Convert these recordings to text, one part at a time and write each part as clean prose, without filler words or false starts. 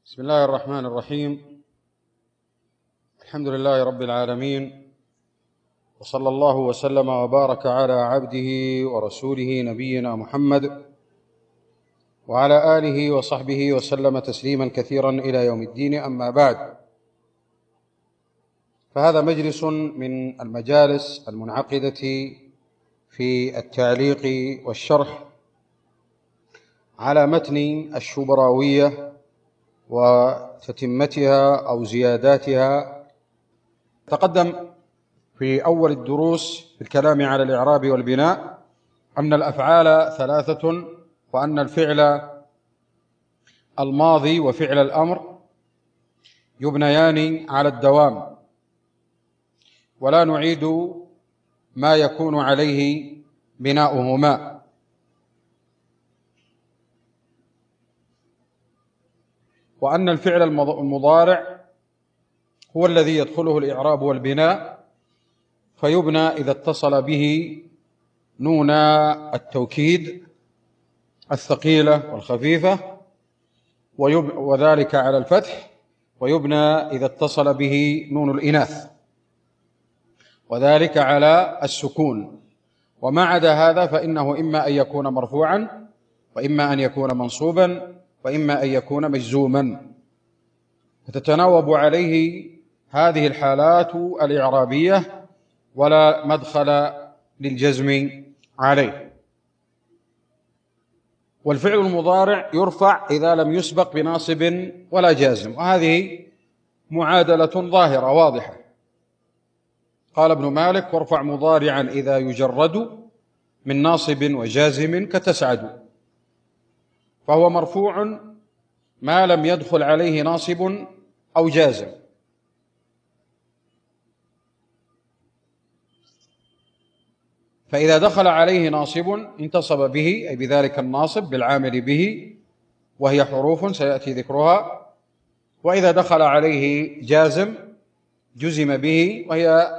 بسم الله الرحمن الرحيم. الحمد لله رب العالمين، وصلى الله وسلم وبارك على عبده ورسوله نبينا محمد وعلى آله وصحبه وسلم تسليما كثيرا إلى يوم الدين. أما بعد، فهذا مجلس من المجالس المنعقدة في التعليق والشرح على متن الشبراوية وتتمتها أو زياداتها. تقدم في أول الدروس في الكلام على الإعراب والبناء أن الأفعال ثلاثة، وأن الفعل الماضي وفعل الأمر يبنيان على الدوام، ولا نعيد ما يكون عليه بناؤهما. وأن الفعل المضارع هو الذي يدخله الإعراب والبناء، فيبنى إذا اتصل به نون التوكيد الثقيلة والخفيفة، وذلك على الفتح، ويبنى إذا اتصل به نون الإناث، وذلك على السكون. وما عدا هذا فإنه إما أن يكون مرفوعا، وإما أن يكون منصوبا، وإما أن يكون مجزوما، فتتناوب عليه هذه الحالات الإعرابية، ولا مدخل للجزم عليه. والفعل المضارع يرفع إذا لم يسبق بناصب ولا جازم، وهذه معادلة ظاهرة واضحة. قال ابن مالك: وارفع مضارعا إذا يجرد من ناصب وجازم كتسعد. فهو مرفوع ما لم يدخل عليه ناصب أو جازم. فإذا دخل عليه ناصب انتصب به، أي بذلك الناصب بالعامل به، وهي حروف سيأتي ذكرها. وإذا دخل عليه جازم جزم به، وهي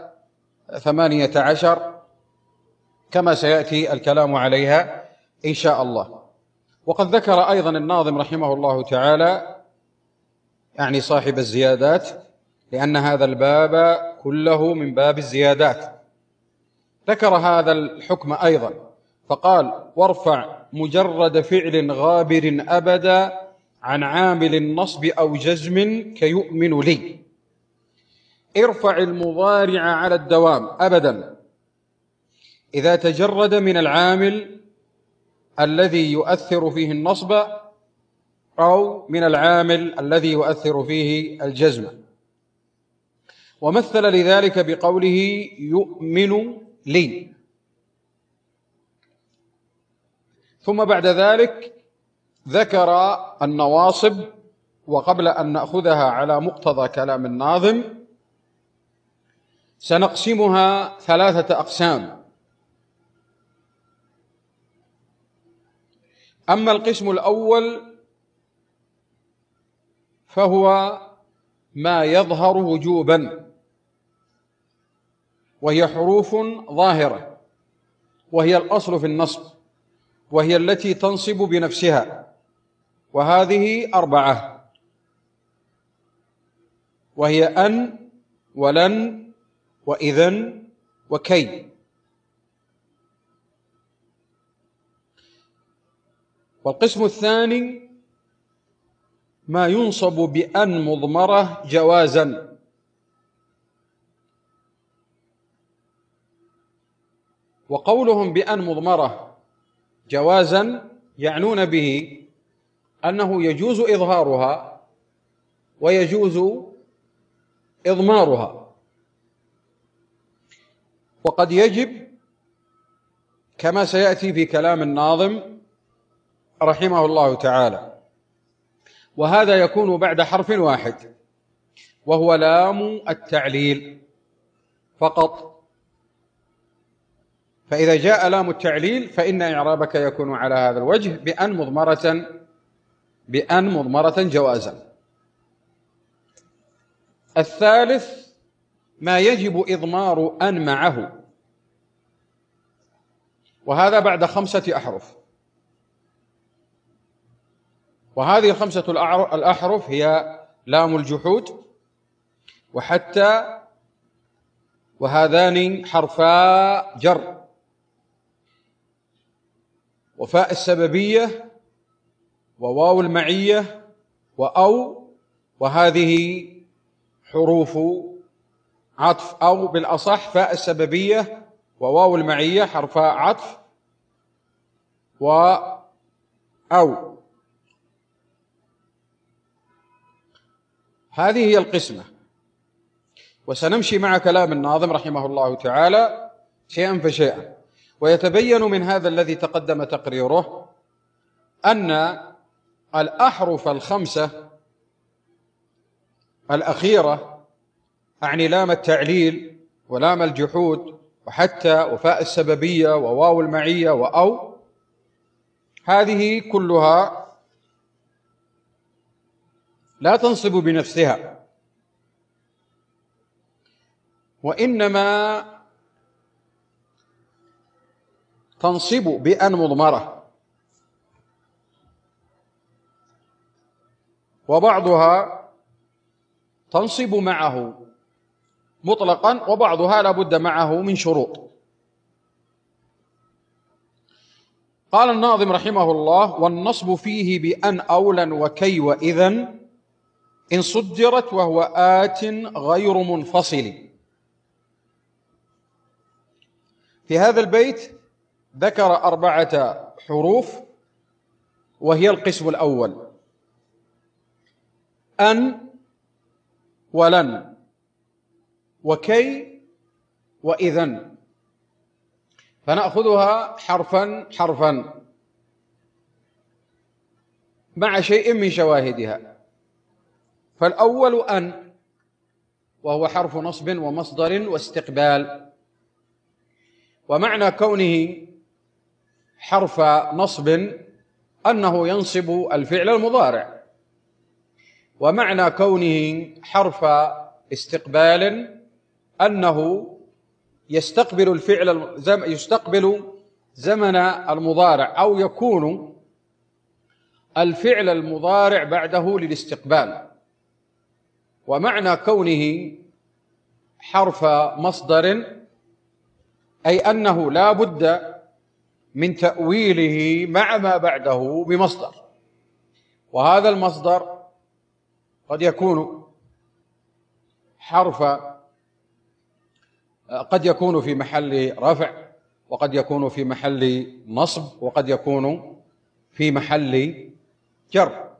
18 كما سيأتي الكلام عليها إن شاء الله. وقد ذكر أيضا الناظم رحمه الله تعالى، يعني صاحب الزيادات، لأن هذا الباب كله من باب الزيادات، ذكر هذا الحكم أيضا فقال: وارفع مجرد فعل غابر أبدا عن عامل النصب أو جزم كيؤمن لي. ارفع المضارع على الدوام أبدا إذا تجرد من العامل الذي يؤثر فيه النصب أو من العامل الذي يؤثر فيه الجزم. ومثل لذلك بقوله: يؤمن لي. ثم بعد ذلك ذكر النواصب، وقبل أن نأخذها على مقتضى كلام الناظم سنقسمها 3 أقسام. أما القسم الأول فهو ما يظهر وجوبا، وهي حروف ظاهرة، وهي الأصل في النصب، وهي التي تنصب بنفسها، وهذه 4، وهي أن ولن وإذن وكي. والقسم الثاني ما ينصب بأن مضمرة جوازا، وقولهم بأن مضمرة جوازا يعنون به أنه يجوز إظهارها ويجوز إضمارها، وقد يجب كما سيأتي في كلام الناظم رحمه الله تعالى. وهذا يكون بعد حرف واحد، وهو لام التعليل فقط. فإذا جاء لام التعليل فإن إعرابك يكون على هذا الوجه: بأن مضمرة جوازا. الثالث ما يجب إضمار أن معه، وهذا بعد 5 أحرف، وهذه الخمسة الأحرف هي لام الجحود، وحتى، وهذان حرفا جر، وفاء السببية، وواو المعية، وأو، وهذه حروف عطف، أو بالأصح فاء السببية وواو المعية حرفا عطف، وأو. هذه هي القسمة. وسنمشي مع كلام الناظم رحمه الله تعالى شيئا فشيئا، ويتبين من هذا الذي تقدم تقريره أن الأحرف الخمسة الأخيرة، أعني لام التعليل ولام الجحود وحتى وفاء السببية وواو المعية وأو، هذه كلها لا تنصب بنفسها، وإنما تنصب بأن مضمرة، وبعضها تنصب معه مطلقا، وبعضها لا بد معه من شروط. قال الناظم رحمه الله: والنصب فيه بأن أولا وكي وإذا إن صدرت وهو آت غير منفصل. في هذا البيت ذكر 4 حروف، وهي القسم الأول: أن ولن وكي وإذن، فنأخذها حرفا حرفا مع شيء من شواهدها. فالأول أن، وهو حرف نصب ومصدر واستقبال، ومعنى كونه حرف نصب أنه ينصب الفعل المضارع، ومعنى كونه حرف استقبال أنه يستقبل الفعل، يستقبل زمن المضارع، أو يكون الفعل المضارع بعده للاستقبال. ومعنى كونه حرف مصدر أي أنه لا بد من تأويله مع ما بعده بمصدر، وهذا المصدر قد يكون قد يكون في محل رفع، وقد يكون في محل نصب، وقد يكون في محل جر.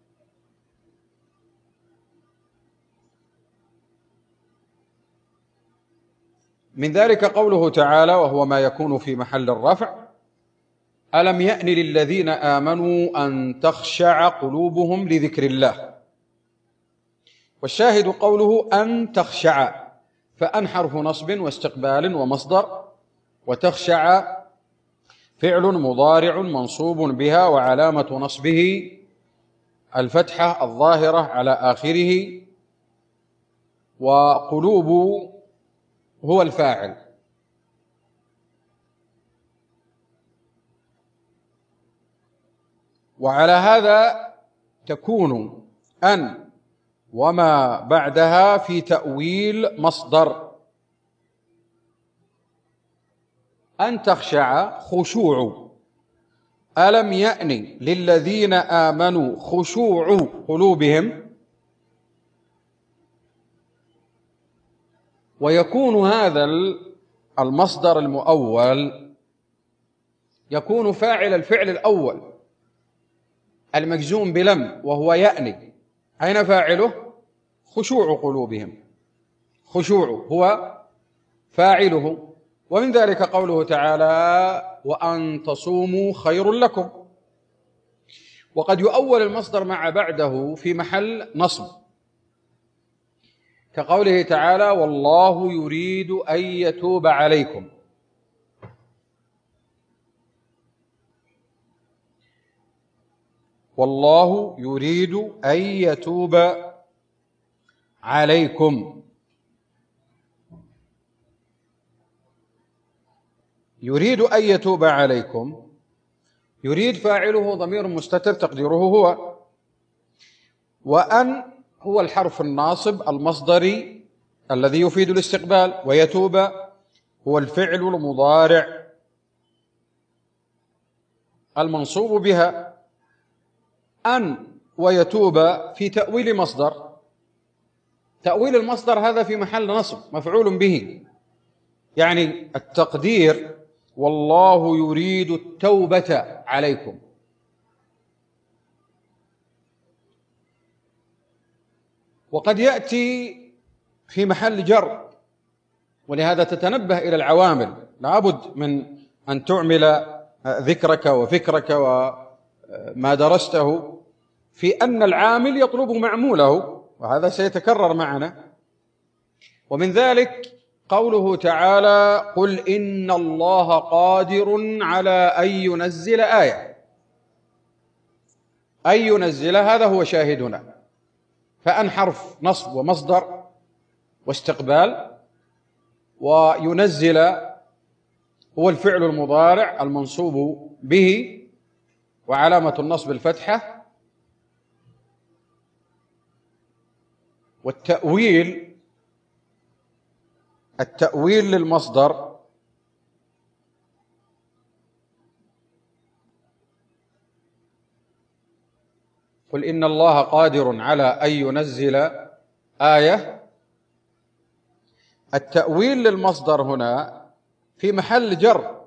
من ذلك قوله تعالى: وهو ما يكون في محل الرفع: ألم يأن للذين آمنوا أن تخشع قلوبهم لذكر الله. والشاهد قوله أن تخشع، فأن حرف نصب واستقبال ومصدر، وتخشع فعل مضارع منصوب بها، وعلامة نصبه الفتحة الظاهرة على آخره، وقلوب هو الفاعل. وعلى هذا تكون أن وما بعدها في تأويل مصدر. أن تخشع خشوع، ألم يأن للذين آمنوا خشوع قلوبهم. ويكون هذا المصدر المؤول يكون فاعل الفعل الأول المجزوم بلم، وهو يأني. أين فاعله؟ خشوع قلوبهم، خشوع هو فاعله. ومن ذلك قوله تعالى: وأن تصوموا خير لكم. وقد يؤول المصدر مع بعده في محل نصب، كقوله تعالى: والله يريد أن يتوب عليكم. والله يريد أن يتوب عليكم. يريد أن يتوب عليكم، يريد فاعله ضمير مستتر تقديره هو، وأن هو الحرف الناصب المصدري الذي يفيد الاستقبال، ويتوب هو الفعل المضارع المنصوب بها. أن ويتوب في تأويل مصدر، تأويل المصدر هذا في محل نصب مفعول به، يعني التقدير والله يريد التوبة عليكم. وقد يأتي في محل جر، ولهذا تتنبه إلى العوامل، لابد من أن تعمل ذكرك وفكرك وما درسته في أن العامل يطلب معموله، وهذا سيتكرر معنا. ومن ذلك قوله تعالى: قل إن الله قادر على أن ينزل آية. أن ينزل هذا هو شاهدنا، فأن حرف نصب ومصدر واستقبال، وينزل هو الفعل المضارع المنصوب به وعلامة النصب الفتحة. والتأويل للمصدر قل إن الله قادر على أن ينزل آية. التأويل للمصدر هنا في محل جر،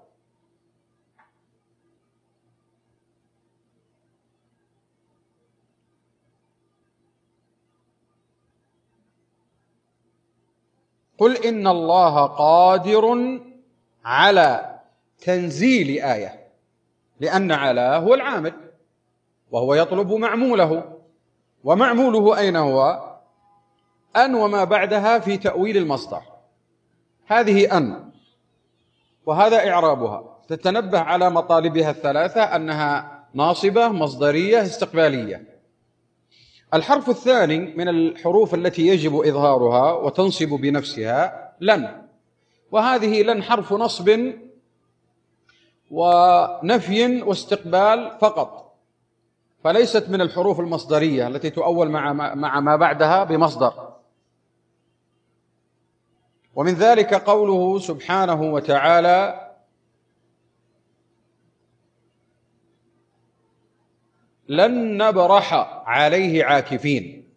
قل إن الله قادر على تنزيل آية، لأن على هو العامل وهو يطلب معموله، ومعموله أين هو؟ أن وما بعدها في تأويل المصدر، هذه أن، وهذا إعرابها. تتنبه على مطالبها الثلاثة أنها ناصبة مصدرية استقبالية. الحرف الثاني من الحروف التي يجب إظهارها وتنصب بنفسها لن، وهذه لن حرف نصب ونفي واستقبال فقط، فليست من الحروف المصدرية التي تؤول مع ما بعدها بمصدر. ومن ذلك قوله سبحانه وتعالى: لن نبرح عليه عاكفين.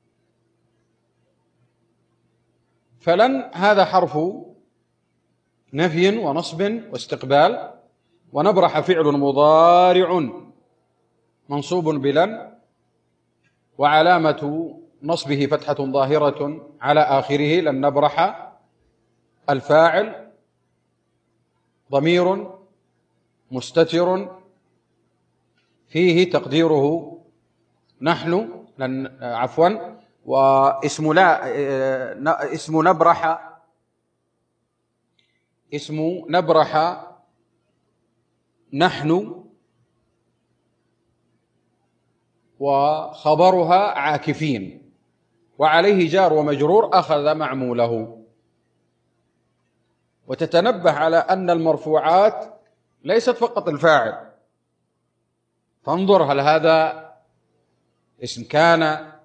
فلن هذا حرف نفي ونصب واستقبال، ونبرح فعل مضارع منصوب بلن، وعلامة نصبه فتحة ظاهرة على آخره. لن نبرح الفاعل ضمير مستتر فيه تقديره نحن، واسم نبرح نحن، وخبرها عاكفين، وعليه جار ومجرور أخذ معموله. وتتنبه على أن المرفوعات ليست فقط الفاعل، فانظر هل هذا اسم كان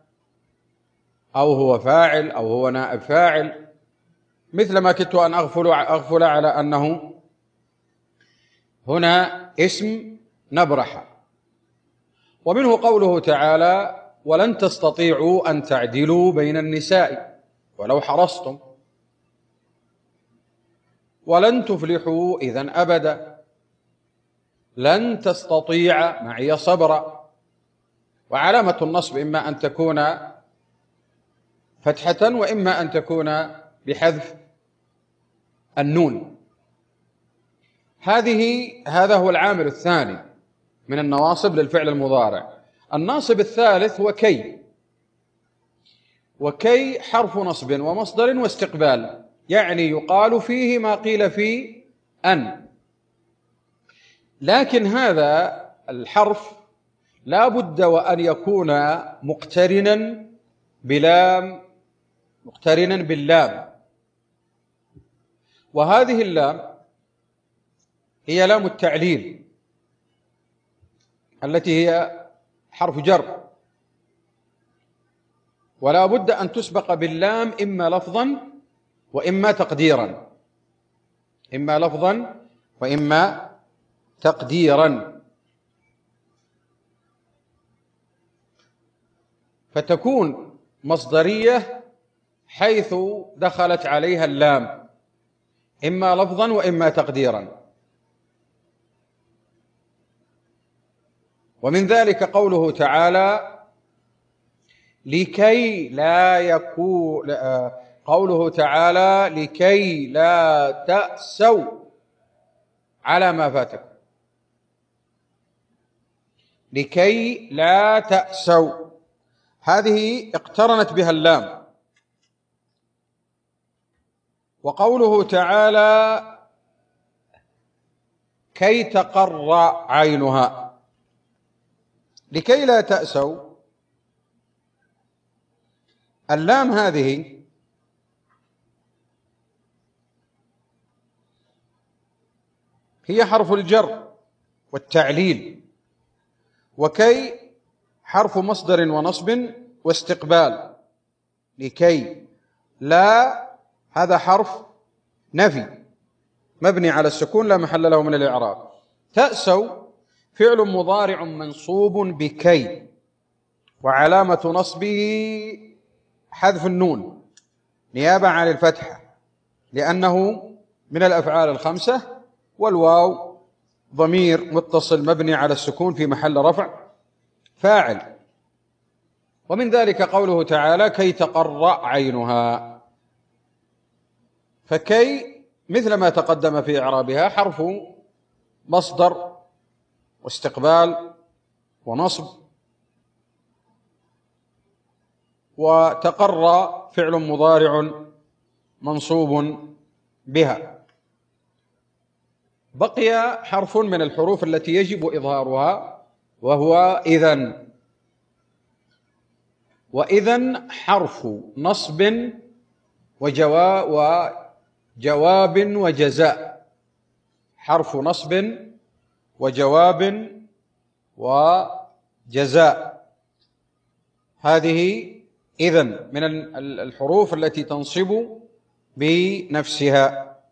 أو هو فاعل أو هو نائب فاعل، مثل ما كدت أن أغفل على أنه هنا اسم نبرح. ومنه قوله تعالى: ولن تستطيعوا أن تعدلوا بين النساء ولو حرصتم، ولن تفلحوا إذن أبدا. لن تستطيع معي صبرا، وعلامة النصب إما أن تكون فتحة وإما أن تكون بحذف النون. هذا هو العامل الثاني من النواصب للفعل المضارع. الناصب الثالث هو كي، وكي حرف نصب ومصدر واستقبال، يعني يقال فيه ما قيل في أن، لكن هذا الحرف لا بد وأن يكون مقترنا باللام، وهذه اللام هي لام التعليل التي هي حرف جر، ولا بد أن تسبق باللام إما لفظا وإما تقديرا، إما لفظا وإما تقديرا، فتكون مصدرية حيث دخلت عليها اللام إما لفظا وإما تقديرا. ومن ذلك قوله تعالى لكي لا يكون، قوله تعالى لكي لا تأسوا على ما فاتكم، لكي لا تأسوا، هذه اقترنت بها اللام. وقوله تعالى كي تقر عينها، لكي لا تأسوا، اللام هذه هي حرف الجر والتعليل، وكي حرف مصدر ونصب واستقبال. لكي لا هذا حرف نفي مبني على السكون لا محل له من الإعراب. تأسوا فعل مضارع منصوب بكي، وعلامة نصبه حذف النون نيابة عن الفتحة لأنه من الأفعال الخمسة، والواو ضمير متصل مبني على السكون في محل رفع فاعل. ومن ذلك قوله تعالى كي تقر عينها، فكي مثل ما تقدم في إعرابها حرف مصدر واستقبال ونصب، وتقر فعل مضارع منصوب بها. بقي حرف من الحروف التي يجب إظهارها وهو إذن، وإذن حرف نصب وجواب وجزاء، حرف نصب وجواب وجزاء، هذه إذن من الحروف التي تنصب بنفسها،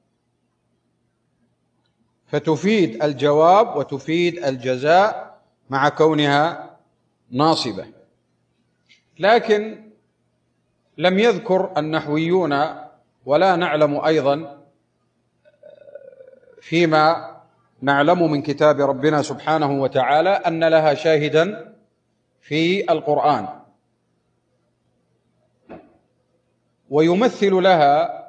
فتفيد الجواب وتفيد الجزاء مع كونها ناصبة. لكن لم يذكر النحويون ولا نعلم أيضا فيما نعلم من كتاب ربنا سبحانه وتعالى أن لها شاهدا في القرآن، ويمثل لها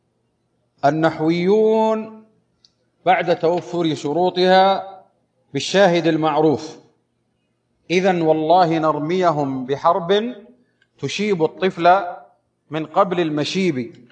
النحويون بعد توفر شروطها بالشاهد المعروف: إذن والله نرميهم بحرب تشيب الطفل من قبل المشيب.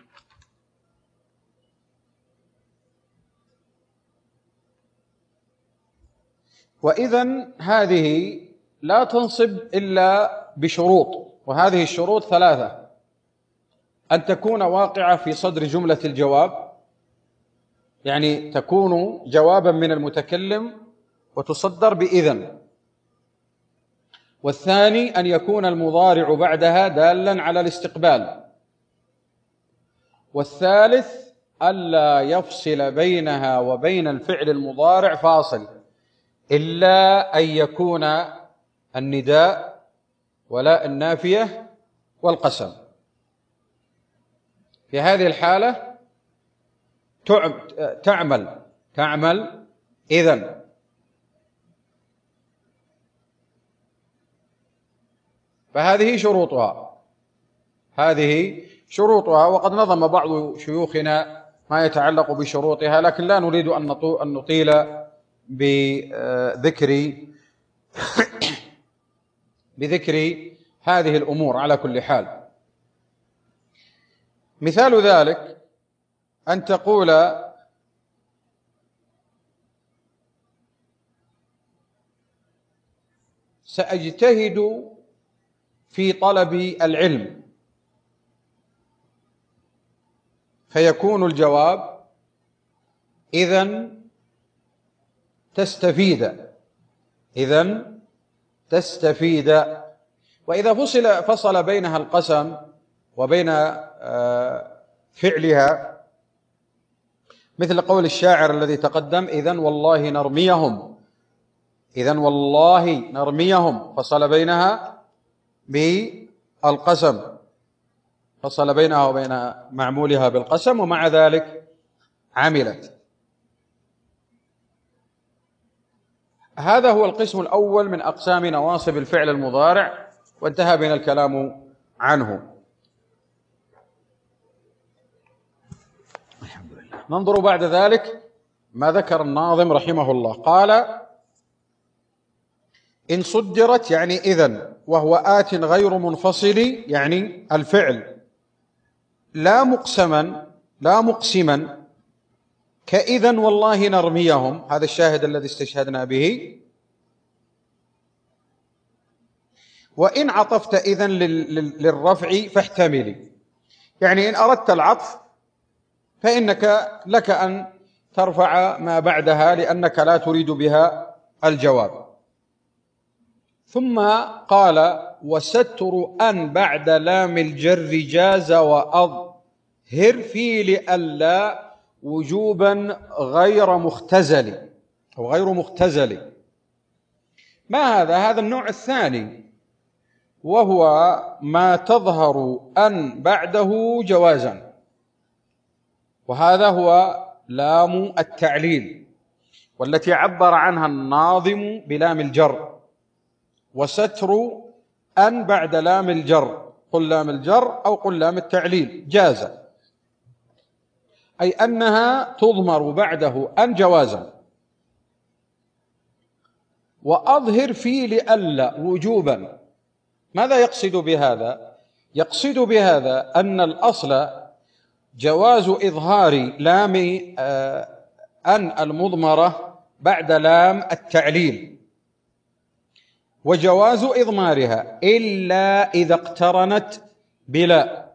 وإذن هذه لا تنصب إلا بشروط، وهذه الشروط ثلاثة: أن تكون واقعة في صدر جملة الجواب، يعني تكون جوابا من المتكلم وتصدر بإذن. والثاني أن يكون المضارع بعدها دالا على الاستقبال. والثالث ألا يفصل بينها وبين الفعل المضارع فاصل، إلا أن يكون النداء ولا النافية والقسم. في هذه الحالة تعمل إذن. فهذه شروطها، وقد نظم بعض شيوخنا ما يتعلق بشروطها، لكن لا نريد أن نطيل بذكر هذه الأمور. على كل حال، مثال ذلك أن تقول سأجتهد في طلب العلم، فيكون الجواب إذن تستفيد، وإذا فصل بينها القسم وبين فعلها، مثل قول الشاعر الذي تقدم: إذن والله نرميهم، إذن والله نرميهم، فصل بينها بالقسم، فصل بينها وبين معمولها بالقسم، ومع ذلك عملت. هذا هو القسم الأول من أقسام نواصب الفعل المضارع، وانتهى بنا الكلام عنه. ننظر بعد ذلك ما ذكر الناظم رحمه الله. قال: إن صدرت يعني إذن، وهو آت غير منفصل، يعني الفعل لا مقسما كإذن والله نرميهم، هذا الشاهد الذي استشهدنا به. وإن عطفت إذن للرفع فاحتملي، يعني إن أردت العطف فإنك لك أن ترفع ما بعدها لأنك لا تريد بها الجواب. ثم قال: وستر أن بعد لام الجر جاز وأظهر في لئلا وجوبا غير مختزل أو غير مختزل. ما هذا؟ هذا النوع الثاني، وهو ما تظهر أن بعده جوازا، وهذا هو لام التعليل، والتي عبر عنها الناظم بلام الجر. وستر أن بعد لام الجر، قل لام الجر أو قل لام التعليل، جاز، أي أنها تضمر بعده أن جوازا. وأظهر في لئلا وجوبا، ماذا يقصد بهذا؟ يقصد بهذا أن الأصل جواز إظهار لام أن المضمرة بعد لام التعليل، وجواز إضمارها إلا إذا اقترنت بلا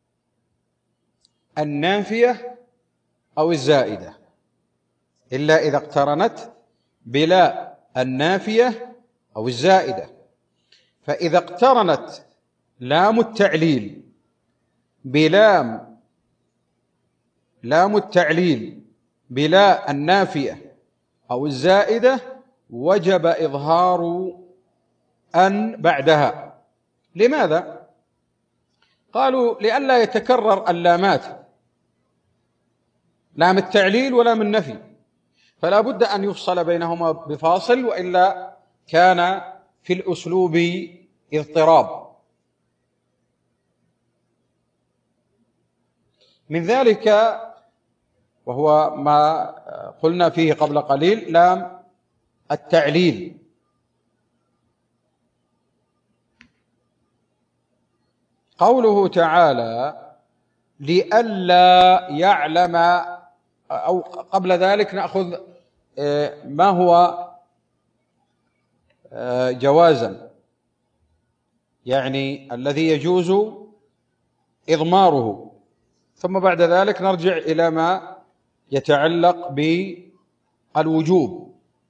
النافية أو الزائدة، إلا إذا اقترنت بلا النافية أو الزائدة. فإذا اقترنت لام التعليل بلام التعليل بلا النافية أو الزائدة وجب إظهار أن بعدها. لماذا؟ قالوا: لئلا يتكرر اللامات، لام التعليل ولام النفي، فلا بد أن يفصل بينهما بفاصل، وإلا كان في الأسلوب اضطراب. من ذلك وهو ما قلنا فيه قبل قليل لام التعليل. قوله تعالى: لئلا يعلم، أو قبل ذلك نأخذ ما هو جوازا، يعني الذي يجوز إضماره، ثم بعد ذلك نرجع إلى ما يتعلق بالوجوب.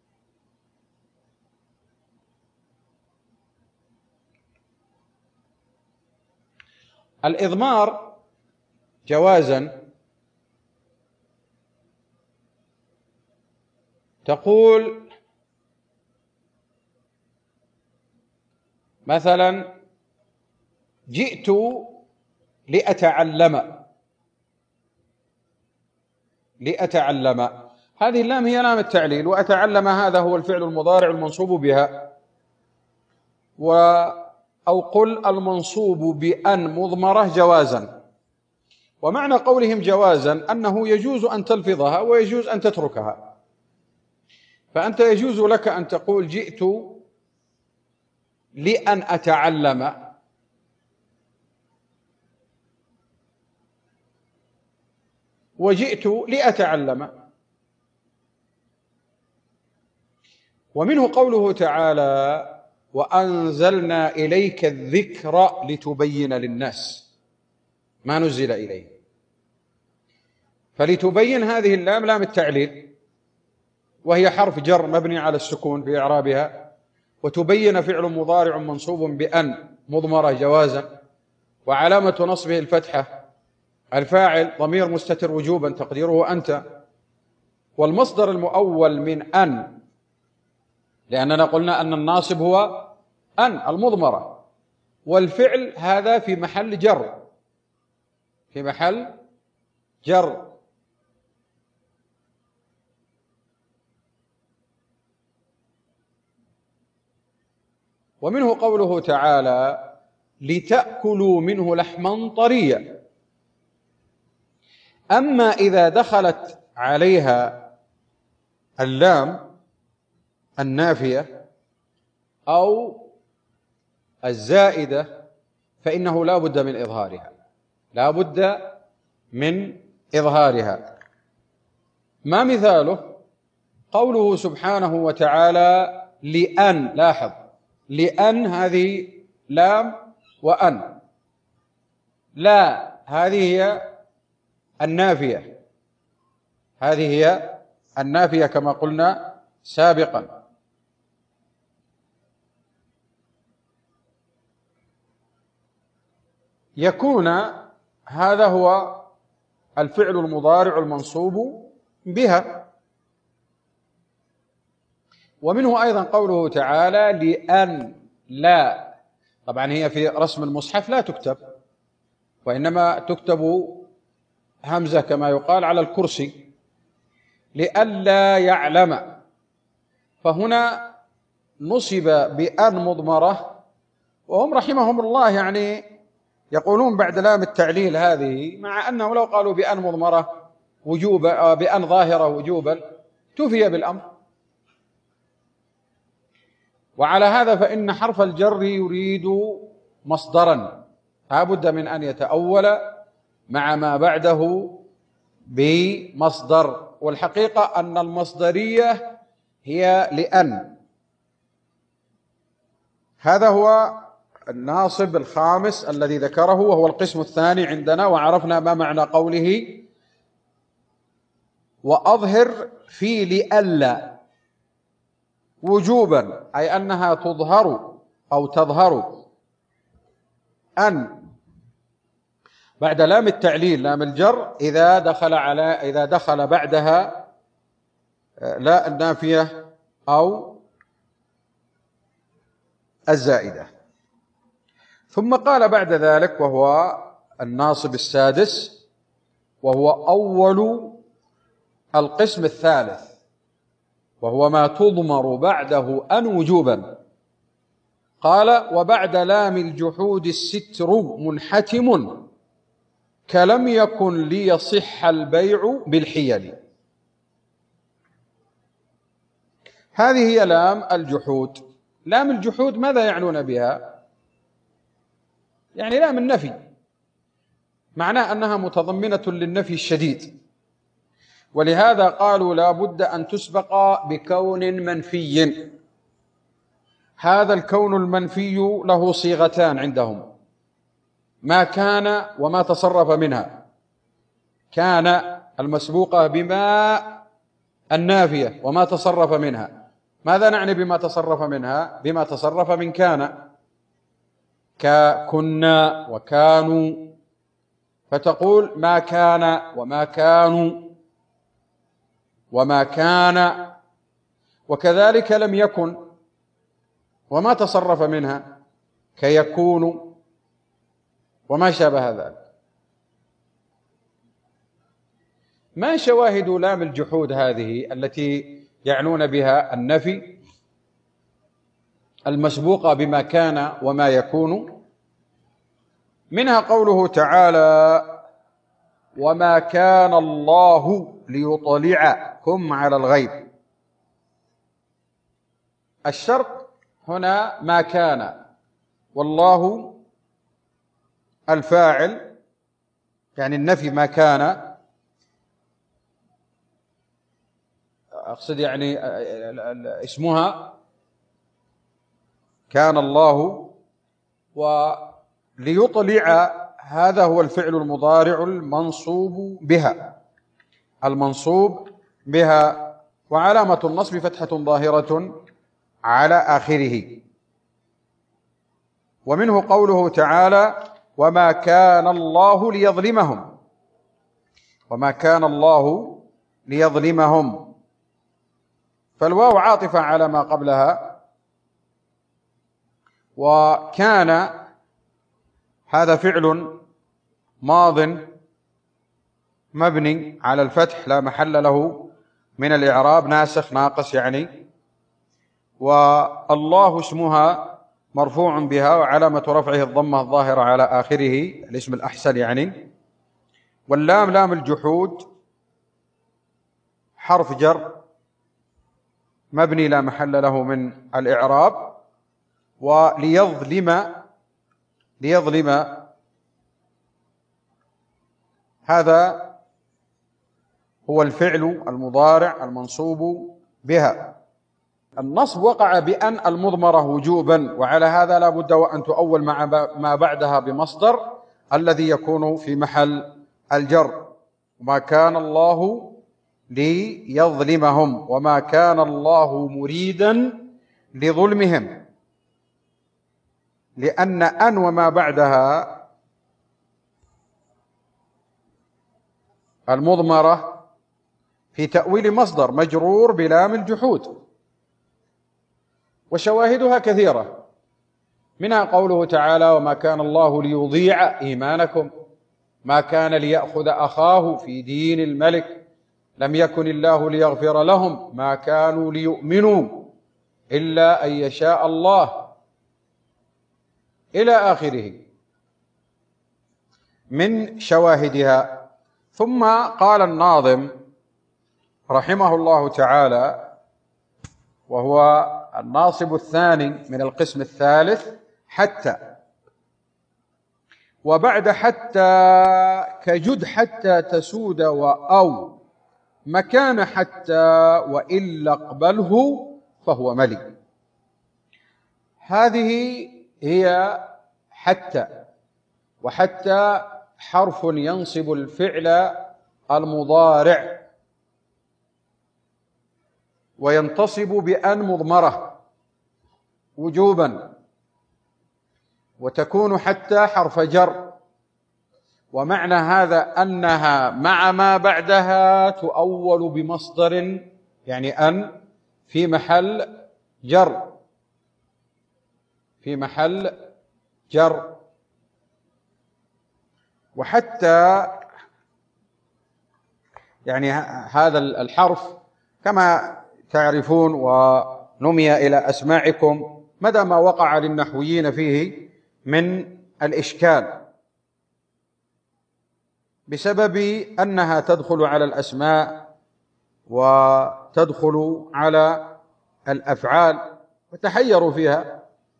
الإضمار جوازا تقول مثلا: جئت لأتعلم، هذه اللام هي لام التعليل، وأتعلم هذا هو الفعل المضارع المنصوب بها، أو قل المنصوب بأن مضمرة جوازا. ومعنى قولهم جوازا أنه يجوز أن تلفظها ويجوز أن تتركها، فأنت يجوز لك أن تقول: جئت لأن أتعلم، وجئت لأتعلم. ومنه قوله تعالى: وأنزلنا إليك الذكر لتبين للناس ما نزل إليه. فلتبين هذه اللام لام التعليل، وهي حرف جر مبني على السكون في إعرابها، وتبين فعل مضارع منصوب بأن مضمرة جوازا، وعلامة نصبه الفتحة. الفاعل ضمير مستتر وجوبا تقديره أنت، والمصدر المؤول من أن، لأننا قلنا أن الناصب هو أن المضمرة، والفعل هذا في محل جر، في محل جر. ومنه قوله تعالى لتأكلوا منه لحما طريا. أما إذا دخلت عليها اللام النافية أو الزائدة فإنه لا بد من إظهارها، لا بد من إظهارها. ما مثاله؟ قوله سبحانه وتعالى لأن. لاحظ، لأن هذه لام وأن، لا هذه هي النافية، هذه هي النافية كما قلنا سابقا. يكون هذا هو الفعل المضارع المنصوب بها. ومنه أيضا قوله تعالى لأن لا. طبعا هي في رسم المصحف لا تكتب، وإنما تكتب همزة كما يقال على الكرسي، لئلا يعلم. فهنا نصب بأن مضمرة، وهم رحمهم الله يعني يقولون بعد لام التعليل هذه، مع أنه لو قالوا بأن مضمرة وجوبا بأن ظاهرة وجوبا تفي بالأمر. وعلى هذا فإن حرف الجر يريد مصدرا، لا بد من أن يتأول مع ما بعده بمصدر، والحقيقة أن المصدرية هي لأن. هذا هو الناصب الخامس الذي ذكره، وهو القسم الثاني عندنا. وعرفنا ما معنى قوله وأظهر في لئلا وجوبا، أي أنها تظهر أو تظهر أن بعد لام التعليل لام الجر إذا دخل بعدها لا النافية أو الزائدة. ثم قال بعد ذلك، وهو الناصب السادس، وهو أول القسم الثالث، وهو ما تضمر بعده أن وجوبا. قال وبعد لام الجحود الستر منحتم كلم يكن ليصح البيع بالحيل. هذه هي لام الجحود. لام الجحود ماذا يعنون بها؟ يعني لام النفي، معناه أنها متضمنة للنفي الشديد، ولهذا قالوا لا بد أن تسبق بكون منفي. هذا الكون المنفي له صيغتان عندهم، ما كان وما تصرف منها. كان المسبوقة بما النافية وما تصرف منها. ماذا نعني بما تصرف منها؟ بما تصرف من كان، كنا وكانوا، فتقول ما كان وما كانوا وما كان. وكذلك لم يكن وما تصرف منها، كيكون وما شابه ذلك. ما شواهد لام الجحود هذه التي يعنون بها النفي المسبوقة بما كان وما يكون؟ منها قوله تعالى وما كان الله ليطلعكم على الغيب. الشرط هنا ما كان، والله الفاعل، يعني النفي ما كان، أقصد يعني اسمها كان الله، وليطلع هذا هو الفعل المضارع المنصوب بها، المنصوب بها، وعلامة النصب فتحة ظاهرة على آخره. ومنه قوله تعالى: وما كان الله ليظلمهم، وما كان الله ليظلمهم، فالواو عاطفة على ما قبلها. وكان هذا فعل ماض مبني على الفتح لا محل له من الإعراب، ناسخ ناقص يعني. والله اسمها مرفوع بها وعلامة رفعه الضمة الظاهرة على آخره، الاسم الأحسن يعني. واللام لام الجحود حرف جر مبني لا محل له من الإعراب. وليظلم، ليظلم هذا هو الفعل المضارع المنصوب بها. النصب وقع بأن المضمرة وجوبا، وعلى هذا لا بد وأن تؤول مع ما بعدها بمصدر الذي يكون في محل الجر. وما كان الله ليظلمهم وما كان الله مريدا لظلمهم، لأن أن وما بعدها المضمرة في تأويل مصدر مجرور بلام الجحود، وشواهدها كثيرة، منها قوله تعالى: وما كان الله ليضيع إيمانكم، ما كان ليأخذ أخاه في دين الملك، لم يكن الله ليغفر لهم، ما كانوا ليؤمنوا إلا أن يشاء الله، إلى آخره من شواهدها. ثم قال الناظم رحمه الله تعالى، وهو الناصب الثاني من القسم الثالث: حتى. وبعد حتى كجد حتى تسود وأو، مكان حتى وإلا اقبله فهو ملي. هذه هي حتى. وحتى حرف ينصب الفعل المضارع وينتصب بأن مضمرة وجوبا، وتكون حتى حرف جر. ومعنى هذا أنها مع ما بعدها تؤول بمصدر، يعني أن في محل جر، في محل جر. وحتى يعني هذا الحرف كما تعرفون ونمي إلى أسماعكم مدى ما وقع للنحويين فيه من الإشكال، بسبب أنها تدخل على الأسماء وتدخل على الأفعال، وتحيروا فيها،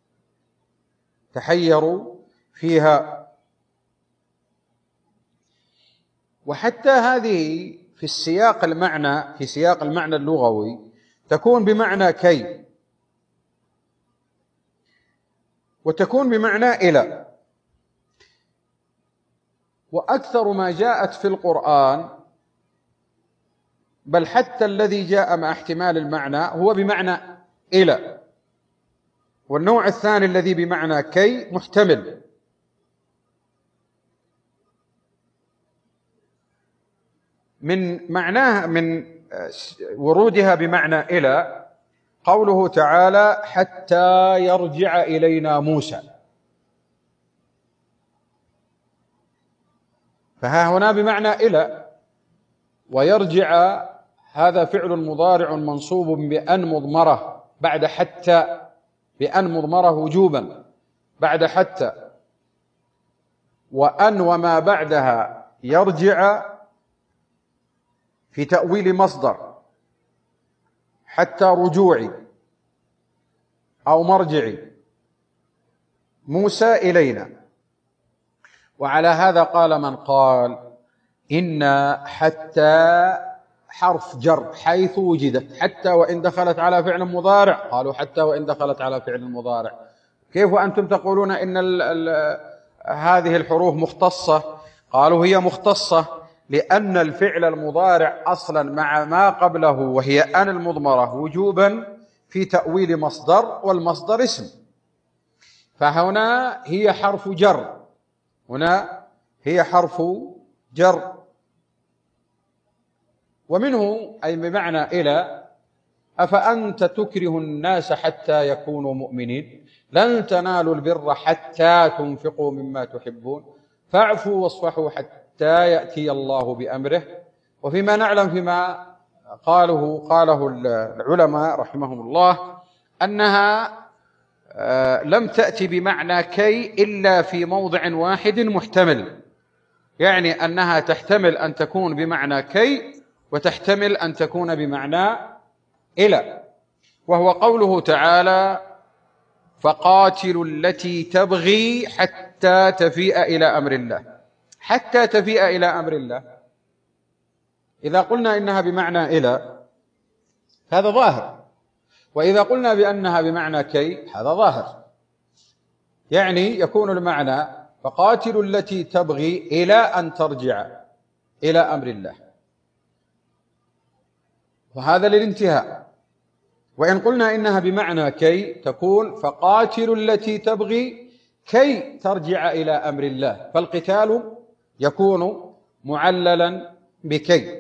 تحيروا فيها. وحتى هذه في سياق المعنى اللغوي تكون بمعنى كي، وتكون بمعنى إلى. وأكثر ما جاءت في القرآن، بل حتى الذي جاء مع احتمال المعنى هو بمعنى إلى. والنوع الثاني الذي بمعنى كي محتمل. من معناها من ورودها بمعنى إلى قوله تعالى: حتى يرجع إلينا موسى. فها هنا بمعنى إلى. ويرجع هذا فعل مضارع منصوب بأن مضمرة بعد حتى، بأن مضمرة وجوبا بعد حتى. وأن وما بعدها يرجع في تأويل مصدر، حتى رجوعي أو مرجعي موسى إلينا. وعلى هذا قال من قال إن حتى حرف جر حيث وجدت، حتى وإن دخلت على فعل مضارع، قالوا حتى وإن دخلت على فعل مضارع. كيف أنتم تقولون إن هذه الحروف مختصة؟ قالوا هي مختصة لأن الفعل المضارع أصلا مع ما قبله وهي أن المضمرة وجوبا في تأويل مصدر، والمصدر اسم. فهنا هي حرف جر، هنا هي حرف جر. ومنه أي بمعنى إلى: أفأنت تكره الناس حتى يكونوا مؤمنين، لن تنالوا البر حتى تنفقوا مما تحبون، فاعفوا واصفحوا حتى يأتي الله بأمره. وفيما نعلم فيما قاله العلماء رحمهم الله أنها لم تأتي بمعنى كي إلا في موضع واحد محتمل، يعني أنها تحتمل أن تكون بمعنى كي وتحتمل أن تكون بمعنى إلى، وهو قوله تعالى: فقاتلوا التي تبغي حتى تفيء إلى أمر الله. حتى تفيء إلى أمر الله، إذا قلنا إنها بمعنى إلى هذا ظاهر، وإذا قلنا بأنها بمعنى كي هذا ظاهر، يعني يكون المعنى فقاتلوا التي تبغي إلى أن ترجع إلى أمر الله، وهذا للانتهاء. وإن قلنا إنها بمعنى كي تكون فقاتلوا التي تبغي كي ترجع إلى أمر الله، فالقتال يكون معللا بكي.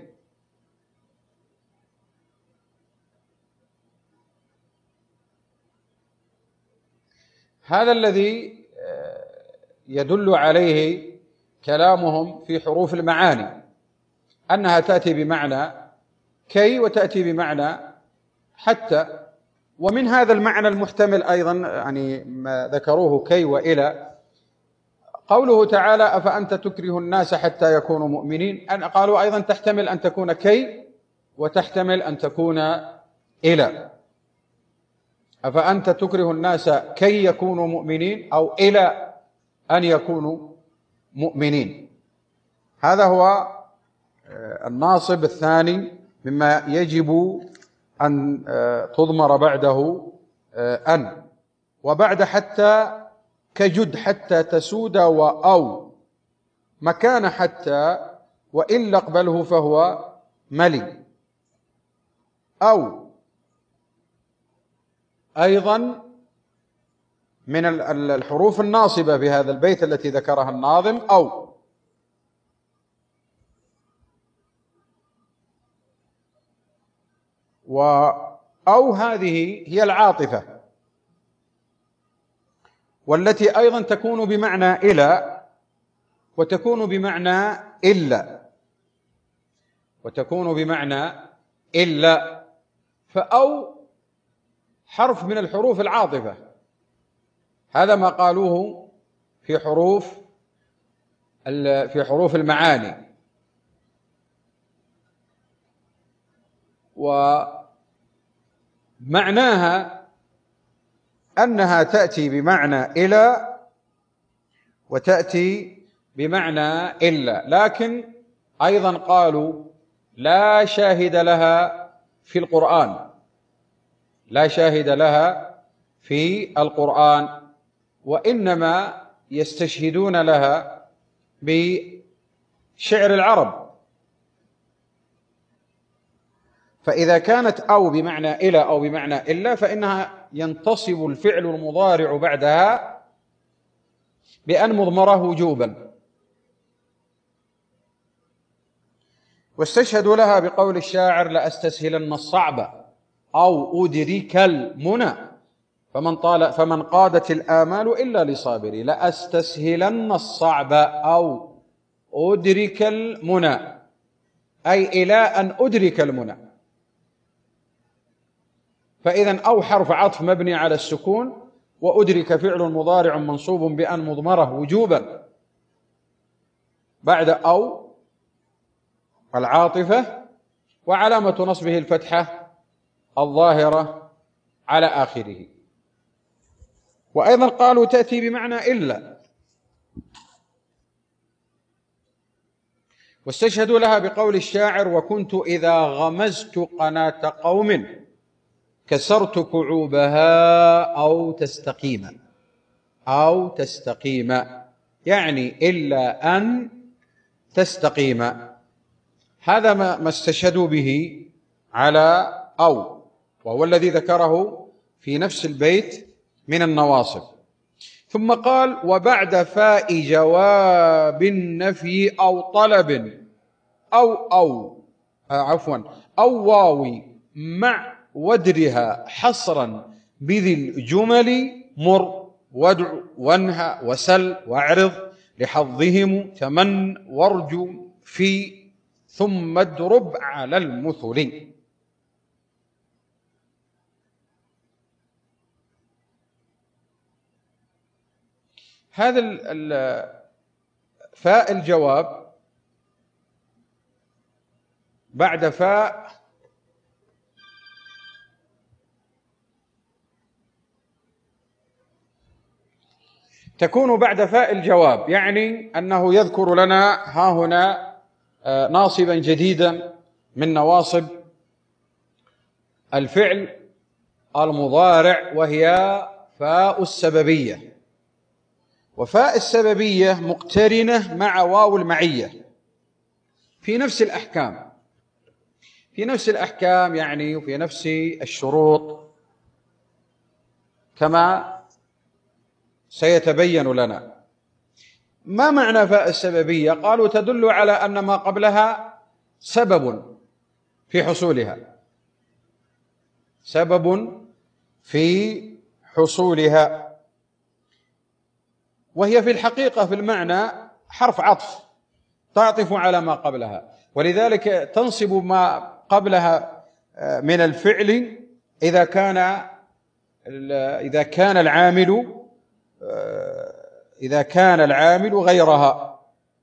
هذا الذي يدل عليه كلامهم في حروف المعاني، أنها تأتي بمعنى كي وتأتي بمعنى حتى. ومن هذا المعنى المحتمل أيضا يعني ما ذكروه كي وإلى قوله تعالى: أفأنت تكره الناس حتى يكونوا مؤمنين، أن قالوا أيضا تحتمل أن تكون كي وتحتمل أن تكون إلى. أفأنت تكره الناس كي يكونوا مؤمنين أو إلى أن يكونوا مؤمنين. هذا هو الناصب الثاني مما يجب أن تضمر بعده أن. وبعد حتى كجد حتى تسود وأو، مكان حتى وإن اقبله فهو ملي. أو أيضا من الحروف الناصبة في هذا البيت التي ذكرها الناظم أو. وأو هذه هي العاطفة، والتي أيضا تكون بمعنى إلى وتكون بمعنى إلا، وتكون بمعنى إلا. فأو حرف من الحروف العاطفة، هذا ما قالوه في حروف المعاني. ومعناها أنها تأتي بمعنى إلى وتأتي بمعنى إلا، لكن أيضا قالوا لا شاهد لها في القرآن، لا شاهد لها في القرآن، وإنما يستشهدون لها بشعر العرب. فإذا كانت أو بمعنى إلى أو بمعنى إلا فإنها ينتصب الفعل المضارع بعدها بأن مضمره وجوبا. واستشهدوا لها بقول الشاعر: لأستسهلن الصعب أو أدرك المنى فمن قادت الآمال إلا لصابري. لأستسهلن الصعب أو أدرك المنى، أي إلى أن أدرك المنى. فإذا أو حرف عطف مبني على السكون، وأدرك فعل مضارع منصوب بأن مضمره وجوبا بعد أو العاطفة، وعلامة نصبه الفتحة الظاهرة على آخره. وأيضا قالوا تأتي بمعنى إلا. واستشهدوا لها بقول الشاعر: وكنت إذا غمزت قناة قوم كسرت كعوبها أو تستقيم. أو تستقيم يعني إلا أن تستقيم. هذا ما استشهدوا به على أو، وهو الذي ذكره في نفس البيت من النواصب. ثم قال: وبعد فاء جواب النفي أو طلب أو واو مع ودرها حصرا بذي الجمل مر وادع وانهى وسل واعرض لحظهم تمن وارجو في ثم اضرب على المثل. هذا فاء الجواب بعد فاء تكون بعد فاء الجواب، يعني أنه يذكر لنا ها هنا ناصبا جديدا من نواصب الفعل المضارع، وهي فاء السببية. وفاء السببية مقترنة مع واو المعية في نفس الأحكام، يعني وفي نفس الشروط كما سيتبين لنا. ما معنى فاء السببية؟ قالوا: تدل على أن ما قبلها سبب في حصولها، وهي في الحقيقة في المعنى حرف عطف تعطف على ما قبلها، ولذلك تنصب ما قبلها من الفعل إذا كان العامل غيرها.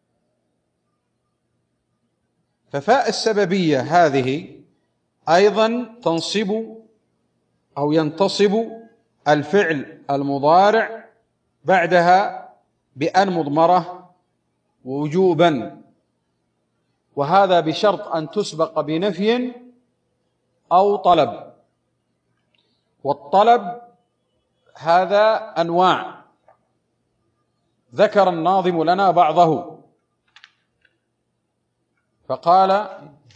ففاء السببية هذه أيضا تنصب أو ينتصب الفعل المضارع بعدها بأن مضمرة وجوبا، وهذا بشرط أن تسبق بنفي أو طلب. والطلب هذا أنواع ذكر الناظم لنا بعضه، فقال: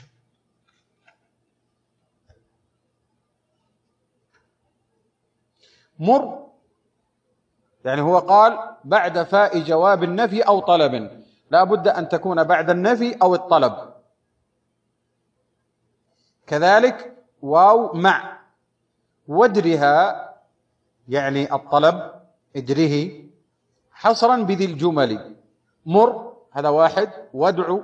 مر، يعني هو قال بعد فاء جواب النفي أو طلب، لا بد أن تكون بعد النفي أو الطلب. كذلك واو مع ودرها، يعني الطلب ادره حصرا بذي الجمل، مر هذا واحد، وادع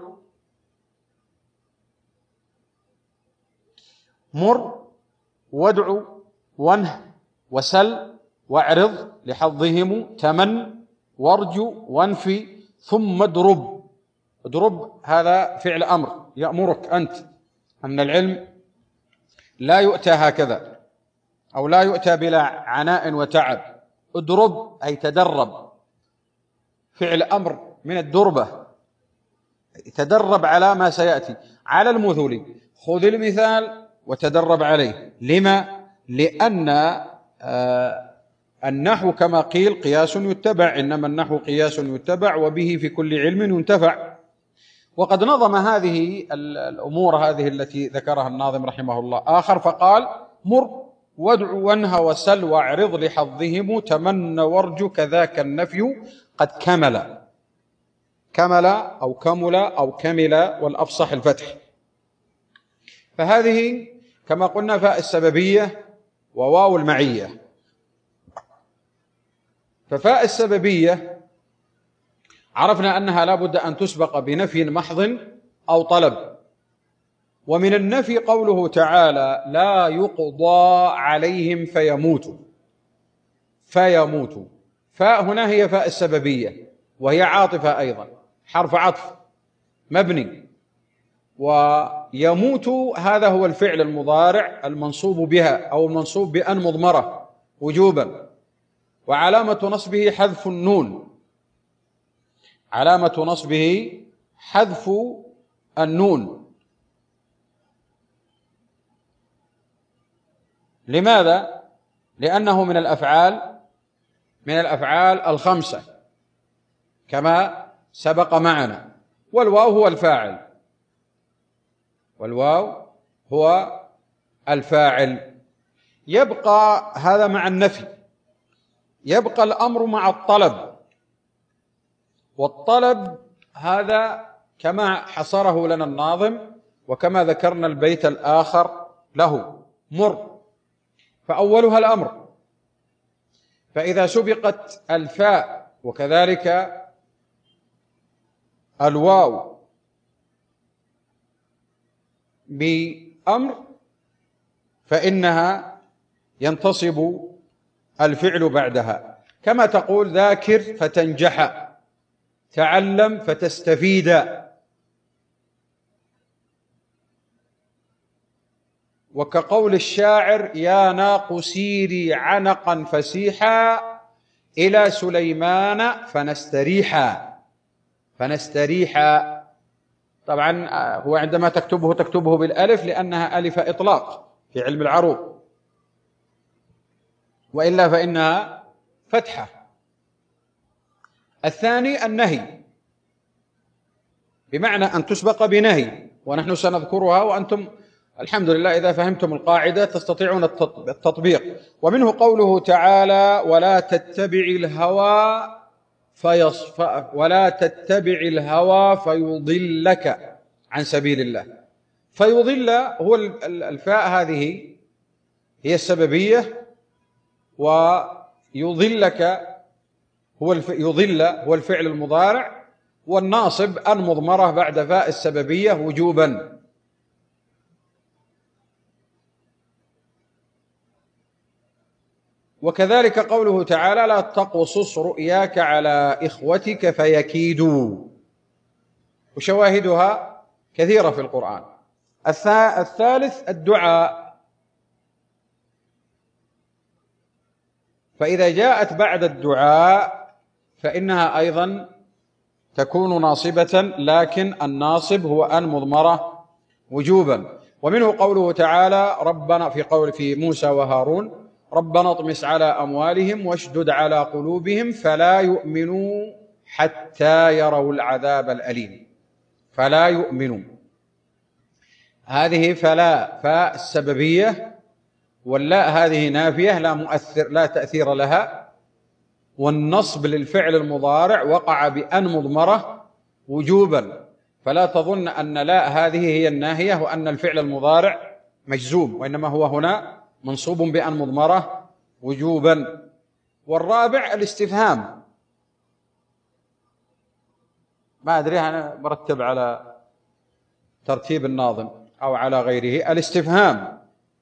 مر وادع وانه وسل واعرض لحظهم تمن وارجو وانفي ثم اضرب. اضرب هذا فعل أمر يأمرك أنت، أن العلم لا يؤتى هكذا أو لا يؤتى بلا عناء وتعب. اضرب أي تدرب، فعل أمر من الدربة، تدرب على ما سيأتي، على المثل. خذ المثال وتدرب عليه. لما؟ لأن النحو كما قيل قياس يتبع، إنما النحو قياس يتبع وبه في كل علم ينتفع. وقد نظم هذه الأمور هذه التي ذكرها الناظم رحمه الله آخر، فقال: مر وادع وانهى وسل واعرض لحظهم تمن وارجو كذاك النفي قد كمل أو كمل أو كمل، والأفصح الفتح. فهذه كما قلنا فاء السببية وواو المعية. ففاء السببية عرفنا أنها لا بد أن تسبق بنفي محض أو طلب. ومن النفي قوله تعالى: لا يقضى عليهم فيموتوا. فاء هنا هي فاء السببية، وهي عاطفة أيضا، حرف عطف مبني. ويموت هذا هو الفعل المضارع المنصوب بها أو المنصوب بأن مضمرة وجوبا، وعلامة نصبه حذف النون، علامة نصبه حذف النون. لماذا؟ لأنه من الأفعال الخمسة كما سبق معنا، والواو هو الفاعل. يبقى هذا مع النفي. يبقى الأمر مع الطلب، والطلب هذا كما حصره لنا الناظم وكما ذكرنا البيت الآخر له مر، فأولها الأمر، فإذا سبقت الفاء وكذلك الواو بأمر فإنها ينتصب الفعل بعدها، كما تقول ذاكر فتنجح، تعلم فتستفيد. وكقول الشاعر: يا ناق سيري عنقا فسيحا إلى سليمان فنستريحا. فنستريحا طبعا هو عندما تكتبه بالألف لأنها ألف إطلاق في علم العروض، وإلا فإنها فتحة. الثاني النهي، بمعنى أن تسبق بنهي، ونحن سنذكرها وأنتم الحمد لله إذا فهمتم القاعدة تستطيعون التطبيق. ومنه قوله تعالى: ولا تتبع الهوى فيضلك عن سبيل الله. فيضل هو الفاء هذه هي السببية، ويضلك يضل هو الفعل المضارع، والناصب أن مضمرة بعد فاء السببية وجوبا. وكذلك قوله تعالى: لا تقصص رؤياك على إخوتك فيكيدوا، وشواهدها كثيرة في القرآن. الثالث الدعاء، فإذا جاءت بعد الدعاء فإنها أيضا تكون ناصبة، لكن الناصب هو أن مضمرة وجوبا. ومنه قوله تعالى: ربنا في موسى وهارون: ربنا اطمس على أموالهم واشدد على قلوبهم فلا يؤمنوا حتى يروا العذاب الأليم. فلا يؤمنوا، هذه فلا فاء السببية، واللاء هذه نافية لا تأثير لها، والنصب للفعل المضارع وقع بأن مضمرة وجوبا، فلا تظن أن لا هذه هي الناهية وأن الفعل المضارع مجزوم، وإنما هو هنا منصوب بأن مضمرة وجوبا. والرابع الاستفهام، ما أدري أنا مرتب على ترتيب الناظم أو على غيره. الاستفهام،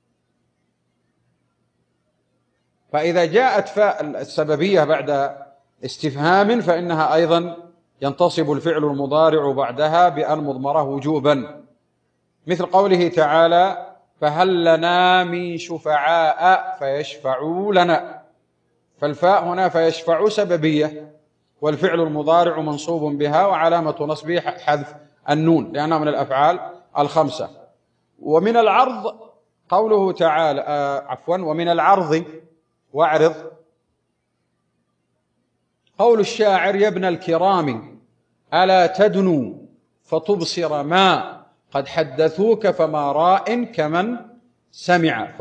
فإذا جاءت فاء السببية بعد استفهام فإنها أيضا ينتصب الفعل المضارع بعدها بأن مضمرة وجوبا، مثل قوله تعالى: فهل لنا من شفعاء فيشفعوا لنا. فالفاء هنا فيشفع سببية، والفعل المضارع منصوب بها، وعلامة نصبه حذف النون لأنها من الأفعال الخمسة. ومن العرض قوله تعالى ومن العرض واعرض، قول الشاعر: يا ابن الكرام ألا تدنو فتبصر ما قد حدثوك فما راء كمن سمع.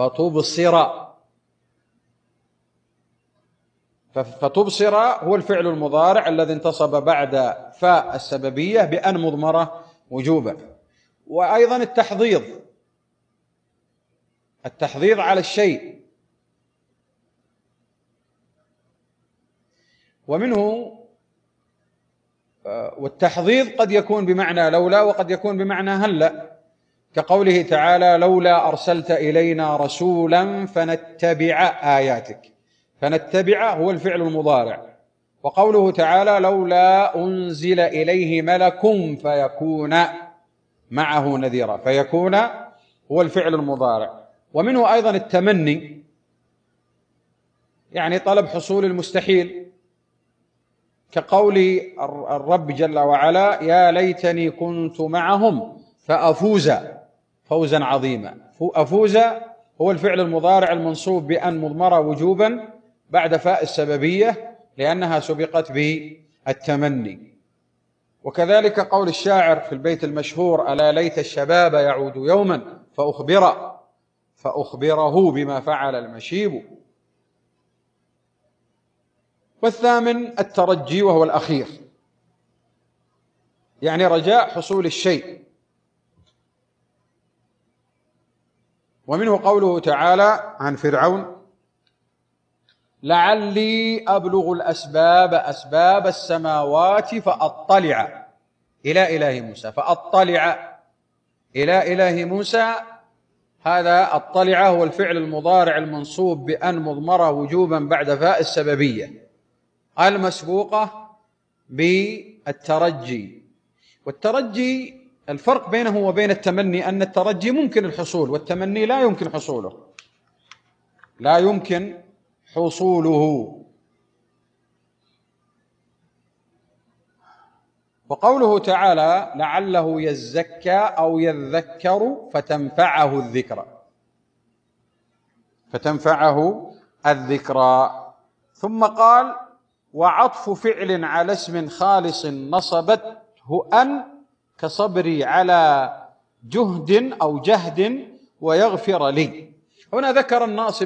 فتبصر هو الفعل المضارع الذي انتصب بعد فاء السببية بأن مضمرة وجوبا. وأيضا التحضيض على الشيء، ومنه والتحضيض قد يكون بمعنى لولا وقد يكون بمعنى هلا، كقوله تعالى: لولا أرسلت إلينا رسولا فنتبع آياتك. فنتبع هو الفعل المضارع. وقوله تعالى: لولا أنزل إليه ملك فيكون معه نذيرا. فيكون هو الفعل المضارع. ومنه أيضا التمني، يعني طلب حصول المستحيل، كقول الرب جل وعلا: يا ليتني كنت معهم فأفوز فوزا عظيما. أفوز هو الفعل المضارع المنصوب بأن مضمرة وجوبا بعد فاء السببية لأنها سبقت بالتمني. وكذلك قول الشاعر في البيت المشهور: ألا ليت الشباب يعود يوما فأخبره بما فعل المشيب. والثامن الترجي وهو الأخير، يعني رجاء حصول الشيء. ومنه قوله تعالى عن فرعون: لعلي أبلغ الأسباب أسباب السماوات فأطلع إلى إله موسى. فأطلع إلى إله موسى، هذا أطلع هو الفعل المضارع المنصوب بأن مضمرة وجوبا بعد فاء السببية المسبوقة بالترجي. والترجي الفرق بينه وبين التمني أن الترجي ممكن الحصول، والتمني لا يمكن حصوله، لا يمكن حصوله. وقوله تعالى: لعله يزكى أو يذكر فتنفعه الذكرى، فتنفعه الذكرى. ثم قال: وعطف فعل على اسم خالص نصبته أن كصبري على جهد أو جهد ويغفر لي. هنا ذكر الناصب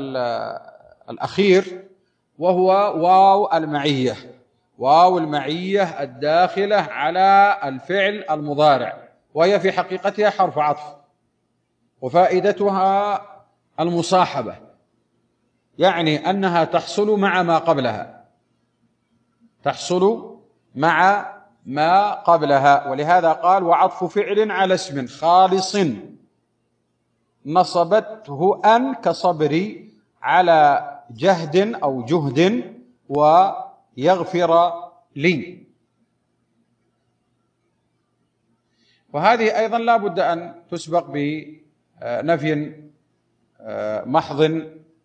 الأخير وهو واو المعية، واو المعية الداخلة على الفعل المضارع، وهي في حقيقتها حرف عطف، وفائدتها المصاحبة، يعني أنها تحصل مع ما قبلها، تحصل مع ما قبلها. ولهذا قال: وعطف فعل على اسم خالص نصبته أن كصبري على جهد أو جهد ويغفر لي. وهذه أيضا لا بد أن تسبق بنفي محض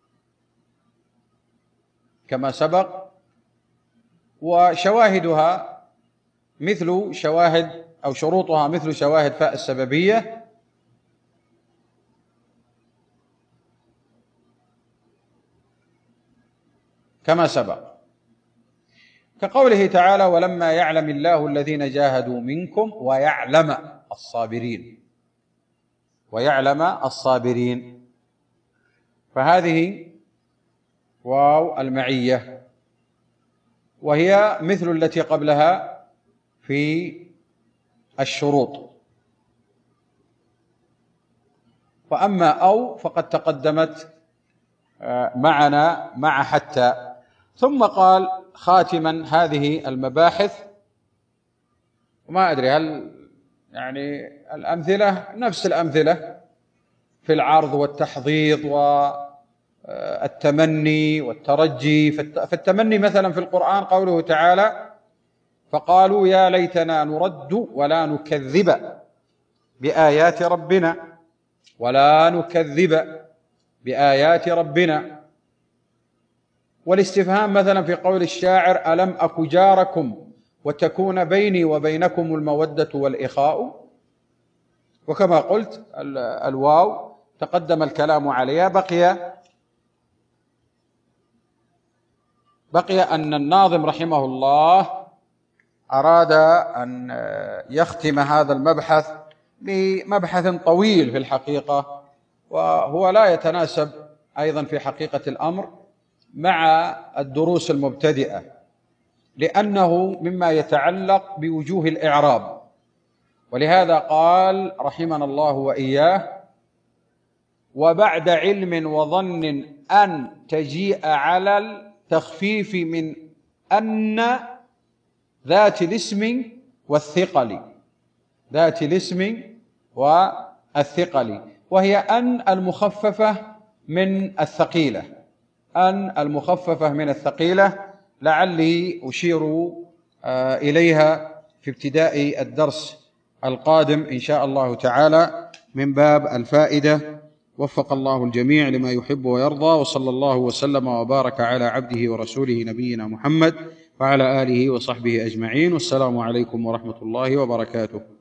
كما سبق، وشواهدها مثل شواهد أو شروطها مثل شواهد فاء السببية، كما سبق، كقوله تعالى: ولما يعلم الله الذين جاهدوا منكم ويعلم الصابرين، ويعلم الصابرين. فهذه واو المعية، وهي مثل التي قبلها في الشروط. وأما أو فقد تقدمت معنا مع حتى. ثم قال خاتما هذه المباحث، وما أدري هل يعني الأمثلة نفس الأمثلة في العرض والتحضيض والتمني والترجي. فالتمني مثلا في القرآن قوله تعالى: فقالوا يا ليتنا نرد ولا نكذب بآيات ربنا، ولا نكذب بآيات ربنا. والاستفهام مثلا في قول الشاعر: ألم أك جاركم وتكون بيني وبينكم المودة والإخاء. وكما قلت الواو تقدم الكلام عليها. بقي أن الناظم رحمه الله أراد أن يختم هذا المبحث بمبحث طويل في الحقيقة، وهو لا يتناسب أيضا في حقيقة الأمر مع الدروس المبتدئة، لأنه مما يتعلق بوجوه الإعراب. ولهذا قال رحمنا الله وإياه: وبعد علم وظن أن تجيء على التخفيف من أن ذات الاسم والثقل، ذات الاسم والثقل، وهي أن المخففة من الثقيلة، أن المخففة من الثقيلة، لعلي أشير إليها في ابتداء الدرس القادم إن شاء الله تعالى من باب الفائدة. وفق الله الجميع لما يحب ويرضى، وصلى الله وسلم وبارك على عبده ورسوله نبينا محمد وعلى آله وصحبه أجمعين، والسلام عليكم ورحمة الله وبركاته.